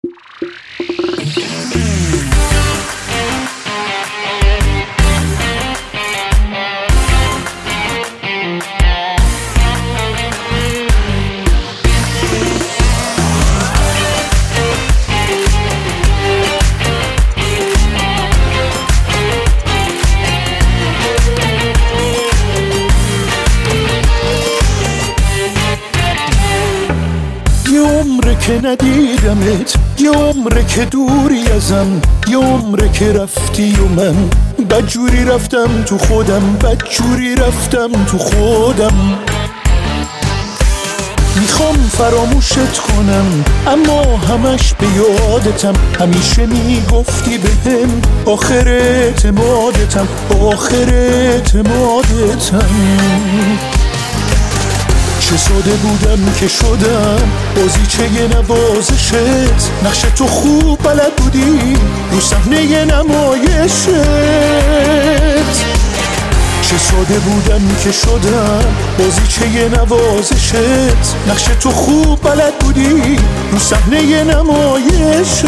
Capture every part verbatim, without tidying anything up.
یه عمره که ندیدمت، یه عمره که دوری ازم، یه عمره که رفتی و من بدجوری رفتم تو خودم، بدجوری رفتم تو خودم. میخوام فراموشت کنم اما همش به یادتم، همیشه میگفتی بهم آخر اعتمادتم، آخر اعتمادتم. چه ساده بودم که شدم بازیچه یه نوازشت، نقش تو خوب بلد بودی رو صحنه نمایشت. چه ساده بودم که شدم بازیچه یه نوازشت، نقش تو خوب بلد بودی رو صحنه نمایشت.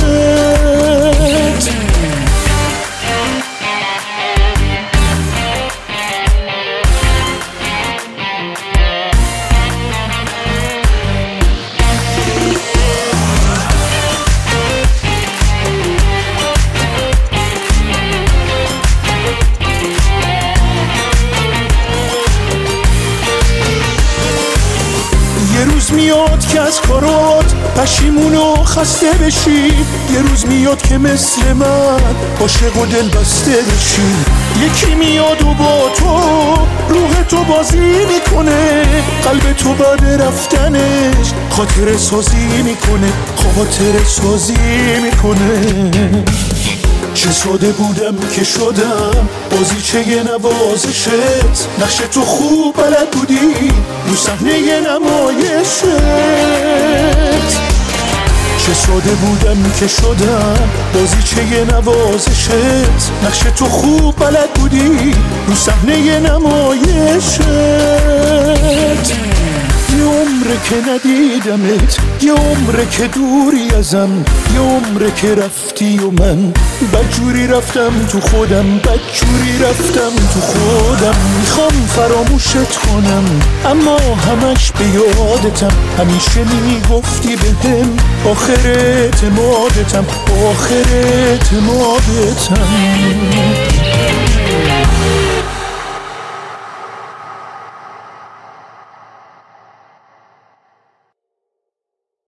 یه روز میاد که از کارات پشیمون و خسته بشی، یه روز میاد که مثل من عاشق و دل بسته بشی. یکی میاد و با تو روح تو بازی میکنه، قلب تو بعد رفتنش خاطر سازی میکنه، خاطر سازی میکنه. چه ساده بودم که شدم بازیچه یه نوازشت، نقش تو خوب بلد بودی رو صحنه نمایشت. چه ساده بودم که شدم بازیچه یه نوازشت، نقش تو خوب بلد بودی رو صحنه نمایشت. یه عمره که ندیدمت، یه عمره که دوری ازم، یه عمره که رفتی و من بدجوری رفتم تو خودم، بدجوری رفتم تو خودم. میخوام فراموشت کنم اما همش به یادتم، همیشه میگفتی بهم آخر اعتمادتم، آخر اعتمادتم.